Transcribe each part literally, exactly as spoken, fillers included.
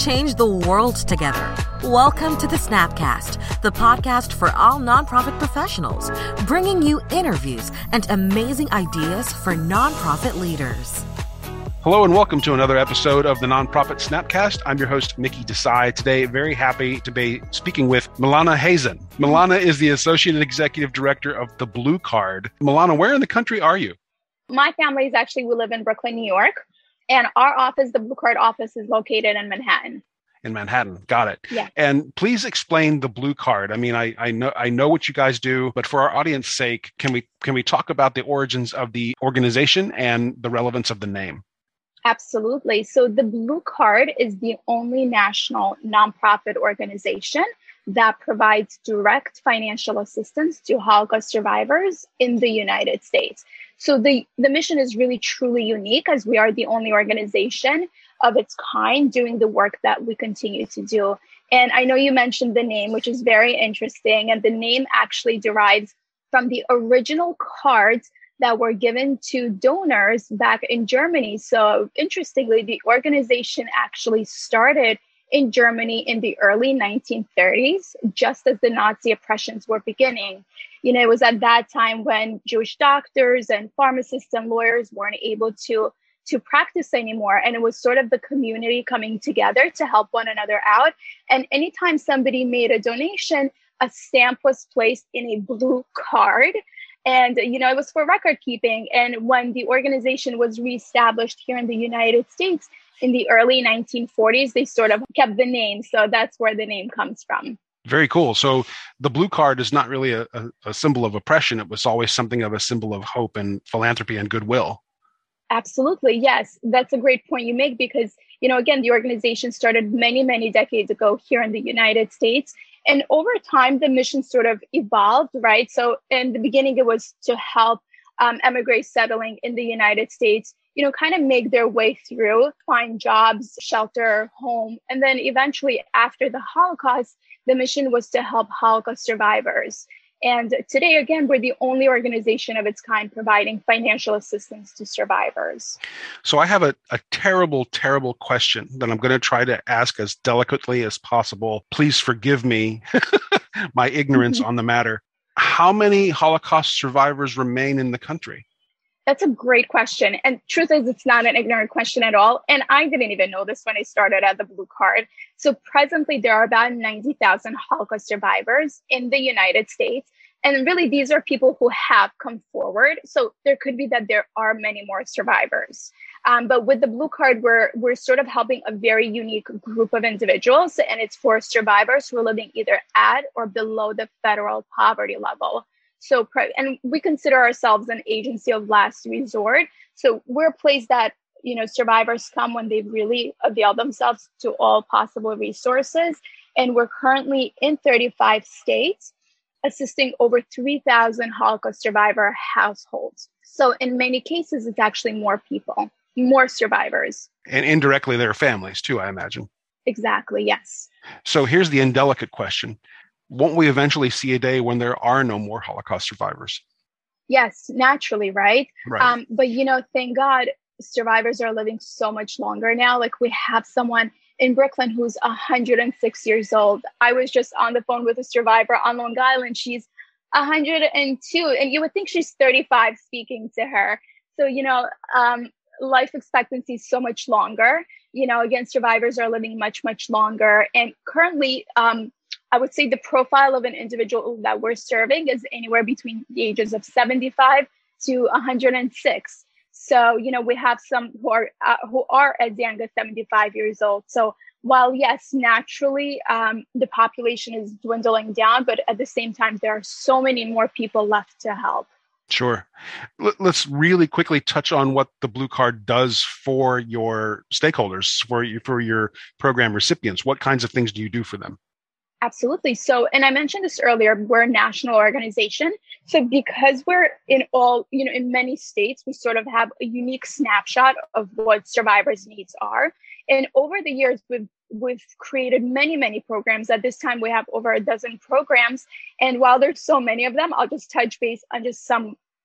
change the world together. Welcome to the Snapcast, the podcast for all nonprofit professionals, bringing you interviews and amazing ideas for nonprofit leaders. Hello and welcome to another episode of the Nonprofit Snapcast. I'm your host, Mickey Desai. Today, very happy to be speaking with Milana Hazen. Milana is the Associate Executive Director of the Blue Card. Milana, where in the country are you? My family is actually, we live in Brooklyn, New York, and our office, the Blue Card office, is located in Manhattan. In Manhattan. Got it. Yeah. And please explain the Blue Card. I mean, I, I know I know what you guys do, but for our audience sake, can we can we talk about the origins of the organization and the relevance of the name? Absolutely. So the Blue Card is the only national nonprofit organization that provides direct financial assistance to Holocaust survivors in the United States. So the, the mission is really truly unique, as we are the only organization of its kind doing the work that we continue to do. And I know you mentioned the name, which is very interesting. And the name actually derives from the original cards that were given to donors back in Germany. So interestingly, the organization actually started in Germany in the early nineteen thirties, just as the Nazi oppressions were beginning. You know, it was at that time when Jewish doctors and pharmacists and lawyers weren't able to, to practice anymore. And it was sort of the community coming together to help one another out. And anytime somebody made a donation, a stamp was placed in a blue card. And, you know, it was for record keeping. And when the organization was reestablished here in the United States in the early nineteen forties, they sort of kept the name. So that's where the name comes from. Very cool. So the Blue Card is not really a, a, a symbol of oppression. It was always something of a symbol of hope and philanthropy and goodwill. Absolutely. Yes. That's a great point you make because, you know, again, the organization started many, many decades ago here in the United States. And over time, the mission sort of evolved, right? So in the beginning, it was to help um, emigres settling in the United States, you know, kind of make their way through, find jobs, shelter, home. And then eventually after the Holocaust, the mission was to help Holocaust survivors. And today, again, we're the only organization of its kind providing financial assistance to survivors. So I have a, a terrible, terrible question that I'm going to try to ask as delicately as possible. Please forgive me my ignorance on the matter. How many Holocaust survivors remain in the country? That's a great question. And truth is, it's not an ignorant question at all. And I didn't even know this when I started at the Blue Card. So presently, there are about ninety thousand Holocaust survivors in the United States. And really, these are people who have come forward. So there could be that there are many more survivors. Um, but with the Blue Card, we're, we're sort of helping a very unique group of individuals. And it's for survivors who are living either at or below the federal poverty level. So, and we consider ourselves an agency of last resort. So we're a place that, you know, survivors come when they really avail themselves to all possible resources. And we're currently in thirty-five states, assisting over three thousand Holocaust survivor households. So in many cases, it's actually more people, more survivors. And indirectly, their families too, I imagine. Exactly, yes. So here's the indelicate question. Won't we eventually see a day when there are no more Holocaust survivors? Yes, naturally, right? Right. Um, but, you know, thank God survivors are living so much longer now. Like we have someone in Brooklyn who's one hundred six years old. I was just on the phone with a survivor on Long Island. She's one hundred two, and you would think she's thirty-five speaking to her. So, you know, um, life expectancy is so much longer. You know, again, survivors are living much, much longer. And currently, um, I would say the profile of an individual that we're serving is anywhere between the ages of seventy-five to one hundred six. So, you know, we have some who are uh, who are as young as seventy-five years old. So while, yes, naturally, um, the population is dwindling down, but at the same time, there are so many more people left to help. Sure. Let's really quickly touch on what the Blue Card does for your stakeholders, for you, for your program recipients. What kinds of things do you do for them? Absolutely. So, and I mentioned this earlier, we're a national organization. So because we're in all, you know, in many states, we sort of have a unique snapshot of what survivors' needs are. And over the years, we've, we've created many, many programs. At this time, we have over a dozen programs. And while there's so many of them, I'll just touch base on just some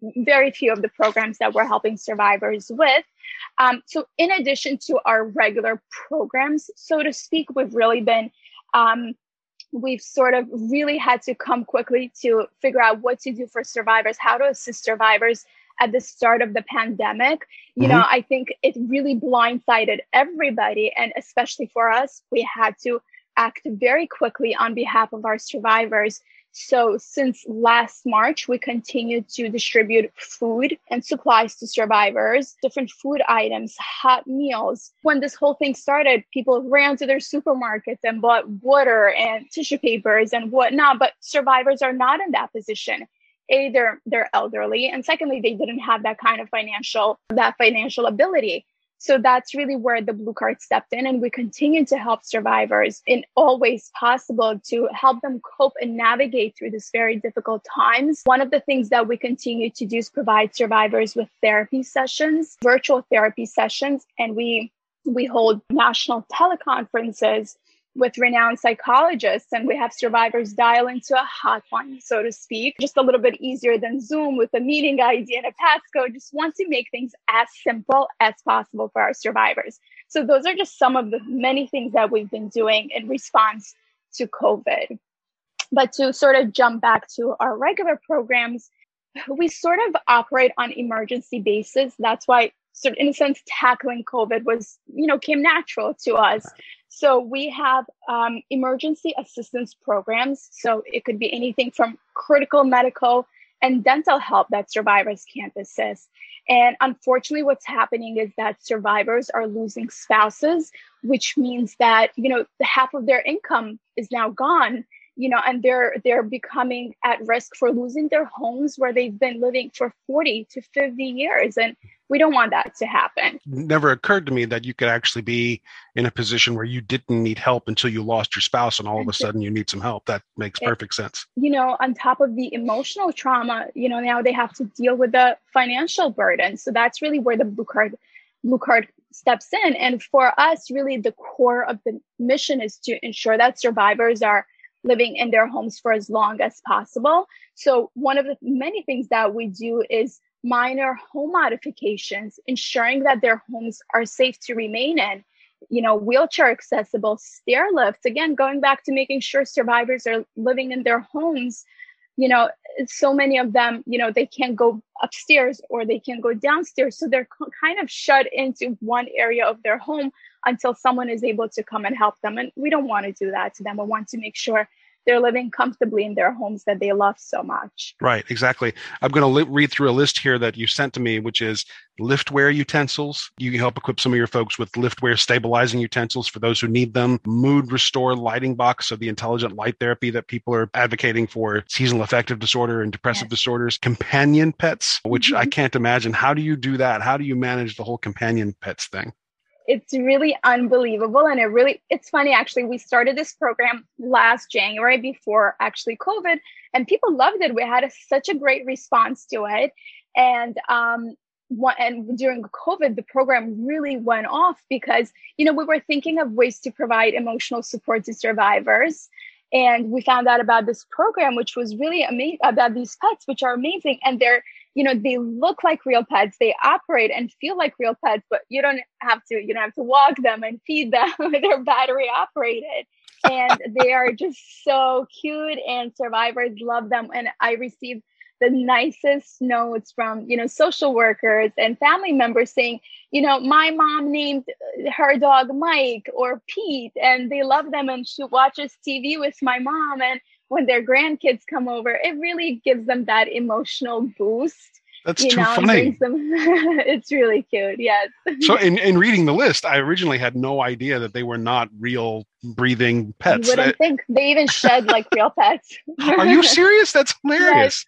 very few of the programs that we're helping survivors with. Um, so in addition to our regular programs, so to speak, we've really been, um, we've sort of really had to come quickly to figure out what to do for survivors, how to assist survivors at the start of the pandemic. You mm-hmm. know, I think it really blindsided everybody. And especially for us, we had to act very quickly on behalf of our survivors. So since last March, we continued to distribute food and supplies to survivors, different food items, hot meals. When this whole thing started, people ran to their supermarkets and bought water and tissue papers and whatnot. But survivors are not in that position. A, they're, they're elderly. And secondly, they didn't have that kind of financial, that financial ability. So that's really where the Blue Card stepped in, and we continue to help survivors in all ways possible to help them cope and navigate through this very difficult times. One of the things that we continue to do is provide survivors with therapy sessions, virtual therapy sessions, and we we hold national teleconferences with renowned psychologists, and we have survivors dial into a hotline, so to speak, just a little bit easier than Zoom with a meeting I D and a passcode. Just want to make things as simple as possible for our survivors. So those are just some of the many things that we've been doing in response to COVID. But to sort of jump back to our regular programs, we sort of operate on emergency basis. That's why, sort of, in a sense, tackling COVID was, you know, came natural to us. So we have um, emergency assistance programs. So it could be anything from critical medical and dental help that survivors can't assist. And unfortunately, what's happening is that survivors are losing spouses, which means that, you know, half of their income is now gone, you know, and they're they're becoming at risk for losing their homes where they've been living for forty to fifty years. And we don't want that to happen. It never occurred to me that you could actually be in a position where you didn't need help until you lost your spouse and all of a sudden you need some help. That makes perfect sense. You know, on top of the emotional trauma, you know, now they have to deal with the financial burden. So that's really where the Blue Card, Blue Card steps in. And for us, really the core of the mission is to ensure that survivors are living in their homes for as long as possible. So one of the many things that we do is minor home modifications, ensuring that their homes are safe to remain in, you know, wheelchair accessible, stair lifts. Again, going back to making sure survivors are living in their homes. You know, so many of them, you know, they can't go upstairs or they can't go downstairs. So they're kind of shut into one area of their home until someone is able to come and help them. And we don't want to do that to them. We want to make sure they're living comfortably in their homes that they love so much. Right, exactly. I'm going to li- read through a list here that you sent to me, which is liftware utensils. You can help equip some of your folks with liftware stabilizing utensils for those who need them. Mood restore lighting box, so the intelligent light therapy that people are advocating for seasonal affective disorder and depressive yes. disorders. Companion pets, which mm-hmm. I can't imagine. How do you do that? How do you manage the whole companion pets thing? It's really unbelievable. And it really, it's funny, actually, we started this program last January before actually COVID, and people loved it. We had a, such a great response to it. And, um, one, and during COVID, the program really went off because, you know, we were thinking of ways to provide emotional support to survivors. And we found out about this program, which was really amazing, about these pets, which are amazing. And they're, you know, they look like real pets. They operate and feel like real pets, but you don't have to, you don't have to walk them and feed them. They're battery operated. And they are just so cute, and survivors love them. And I received the nicest notes from, you know, social workers and family members saying, you know, my mom named her dog Mike or Pete, and they love them, and she watches T V with my mom. And when their grandkids come over, it really gives them that emotional boost. That's you too know, funny. Them, it's really cute. Yes. So in, in reading the list, I originally had no idea that they were not real breathing pets. You wouldn't I, think. They even shed like real pets. Are you serious? That's hilarious.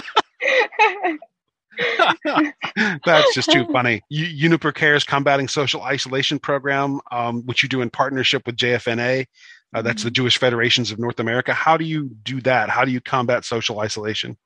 That's just too funny. U- Uniper Cares Combating Social Isolation Program, um, which you do in partnership with J F N A. Uh, that's the Jewish Federations of North America. How do you do that? How do you combat social isolation?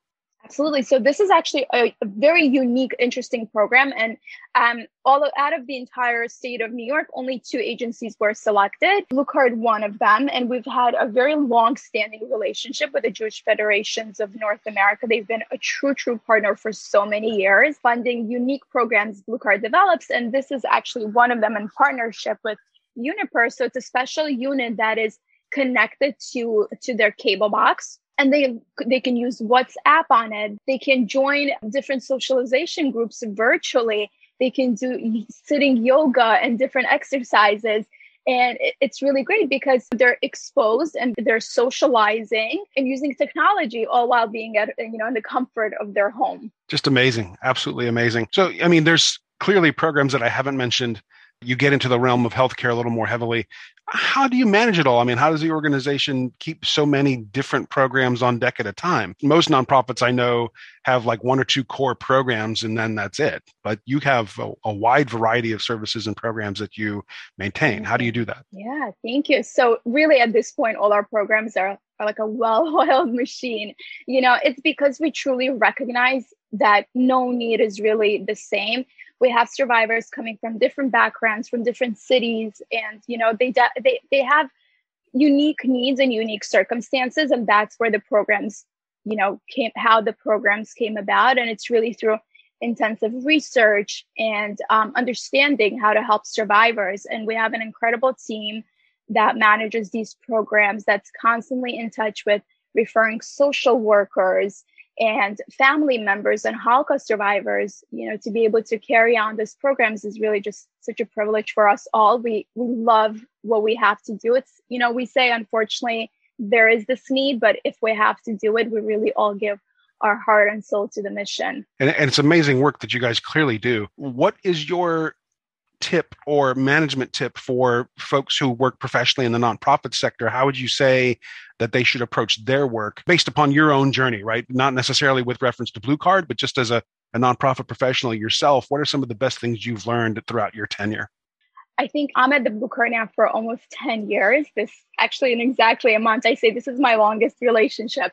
Absolutely. So this is actually a, a very unique, interesting program. And um, all out of the entire state of New York, only two agencies were selected. Blue Card, one of them. And we've had a very long-standing relationship with the Jewish Federations of North America. They've been a true, true partner for so many years, funding unique programs Blue Card develops. And this is actually one of them in partnership with Uniper. So it's a special unit that is connected to, to their cable box. And they they can use WhatsApp on it. They can join different socialization groups virtually. They can do sitting yoga and different exercises. And it's really great because they're exposed and they're socializing and using technology all while being at, you know, in the comfort of their home. Just amazing. Absolutely amazing. So, I mean, there's clearly programs that I haven't mentioned. You get into the realm of healthcare a little more heavily. How do you manage it all? I mean, how does the organization keep so many different programs on deck at a time? Most nonprofits I know have like one or two core programs and then that's it. But you have a, a wide variety of services and programs that you maintain. How do you do that? Yeah, thank you. So really at this point, all our programs are, are like a well-oiled machine. You know, it's because we truly recognize that no need is really the same. We have survivors coming from different backgrounds, from different cities, and you know they de- they they have unique needs and unique circumstances, and that's where the programs, you know, came how the programs came about, and it's really through intensive research and um, understanding how to help survivors. And we have an incredible team that manages these programs, that's constantly in touch with referring social workers and family members and Holocaust survivors. You know, to be able to carry on these programs is really just such a privilege for us all. We we love what we have to do. It's, you know, we say, unfortunately, there is this need, but if we have to do it, we really all give our heart and soul to the mission. And, and it's amazing work that you guys clearly do. What is your tip or management tip for folks who work professionally in the nonprofit sector? How would you say that they should approach their work based upon your own journey, right? Not necessarily with reference to Blue Card, but just as a, a nonprofit professional yourself, what are some of the best things you've learned throughout your tenure? I think I'm at the Blue Card now for almost ten years. This actually in exactly a month. I say this is my longest relationship.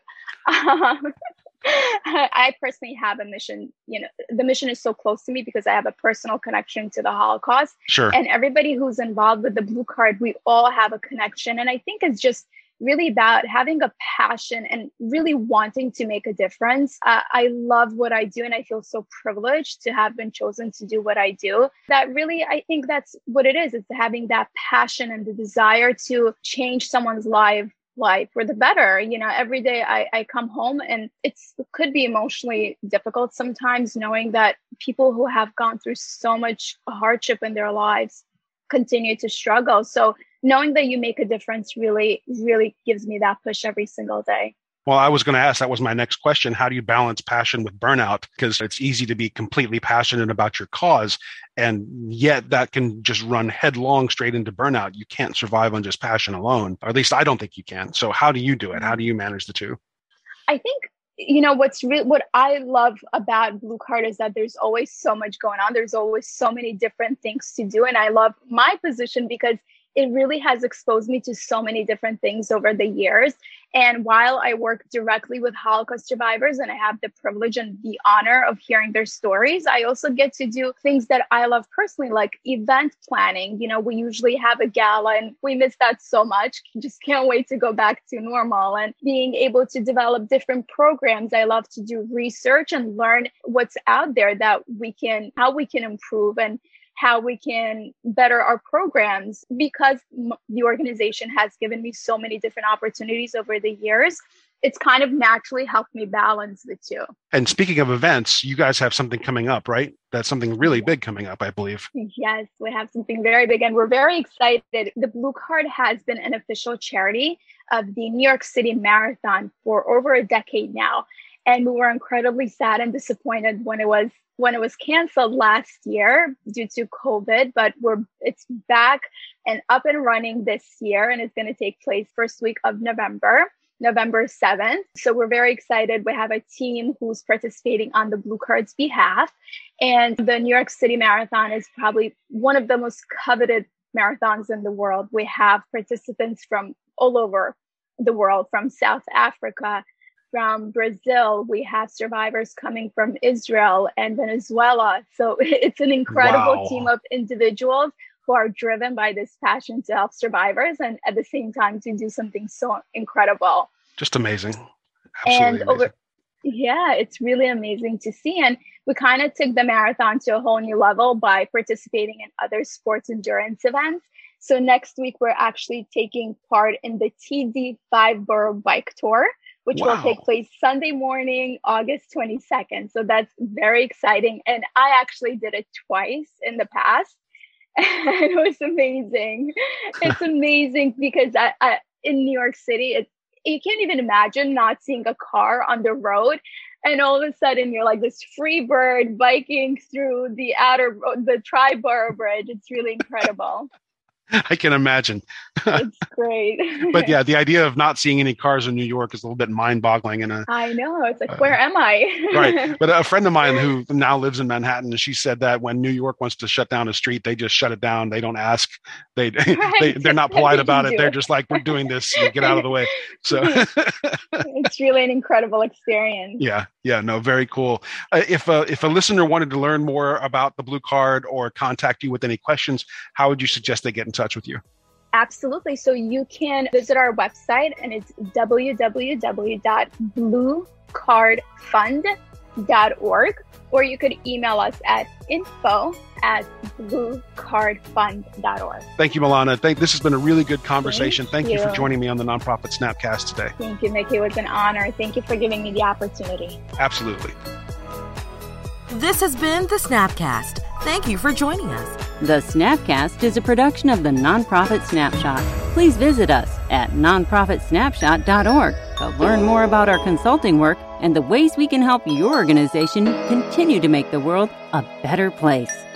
Um, I personally have a mission, you know, the mission is so close to me because I have a personal connection to the Holocaust. Sure. And everybody who's involved with the Blue Card, we all have a connection. And I think it's just really about having a passion and really wanting to make a difference. Uh, I love what I do and I feel so privileged to have been chosen to do what I do. That really, I think that's what it is. It's having that passion and the desire to change someone's life. life for the better. You know, every day I, I come home and it's, it could be emotionally difficult sometimes, knowing that people who have gone through so much hardship in their lives continue to struggle. So knowing that you make a difference really, really gives me that push every single day. Well, I was going to ask, that was my next question. How do you balance passion with burnout? Because it's easy to be completely passionate about your cause, and yet that can just run headlong straight into burnout. You can't survive on just passion alone, or at least I don't think you can. So how do you do it? How do you manage the two? I think, you know, what's re- what I love about Blue Card is that there's always so much going on. There's always so many different things to do. And I love my position because it really has exposed me to so many different things over the years. And while I work directly with Holocaust survivors and I have the privilege and the honor of hearing their stories, I also get to do things that I love personally, like event planning. You know, we usually have a gala and we miss that so much. Just can't wait to go back to normal, and being able to develop different programs. I love to do research and learn what's out there that we can, how we can improve and how we can better our programs, because m- the organization has given me so many different opportunities over the years. It's kind of naturally helped me balance the two. And speaking of events, you guys have something coming up, right? That's something really big coming up, I believe. Yes, we have something very big and we're very excited. The Blue Card has been an official charity of the New York City Marathon for over a decade now. And we were incredibly sad and disappointed when it was when it was canceled last year due to COVID, but we're it's back and up and running this year, and it's going to take place first week of November, November seventh. So we're very excited. We have a team who's participating on the Blue Card's behalf, and the New York City Marathon is probably one of the most coveted marathons in the world. We have participants from all over the world, from South Africa, from Brazil. We have survivors coming from Israel and Venezuela. So it's an incredible Wow. team of individuals who are driven by this passion to help survivors and at the same time to do something so incredible. Just amazing. Absolutely And amazing. over, yeah, it's really amazing to see. And we kind of took the marathon to a whole new level by participating in other sports endurance events. So next week, we're actually taking part in the T D five Borough Bike Tour, which Wow. will take place Sunday morning, August twenty-second. So that's very exciting. And I actually did it twice in the past. And it was amazing. It's amazing because I, I, in New York City, it, you can't even imagine not seeing a car on the road. And all of a sudden, you're like this free bird biking through the outer, the Tri-Borough Bridge. It's really incredible. I can imagine. It's great. But yeah, the idea of not seeing any cars in New York is a little bit mind-boggling. And a, I know. It's like, Uh, where am I? right. But a friend of mine who now lives in Manhattan, she said that when New York wants to shut down a street, they just shut it down. They don't ask. They, Right. they they're not polite They about it. do They're it. just like, we're doing this. So get out of the way. So It's really an incredible experience. yeah, yeah, no, very cool. Uh, if a if a listener wanted to learn more about the Blue Card or contact you with any questions, how would you suggest they get in touch with you? Absolutely. So you can visit our website, and it's w w w dot blue card fund dot org, or you could email us at info at blue card fund dot org. Thank you, Milana. Thank, this has been a really good conversation. Thank, Thank you. for you. joining me on the Nonprofit Snapcast today. Thank you, Mickey. It was an honor. Thank you for giving me the opportunity. Absolutely. This has been the Snapcast. Thank you for joining us. The Snapcast is a production of the Nonprofit Snapshot. Please visit us at nonprofit snapshot dot org to learn more about our consulting work and the ways we can help your organization continue to make the world a better place.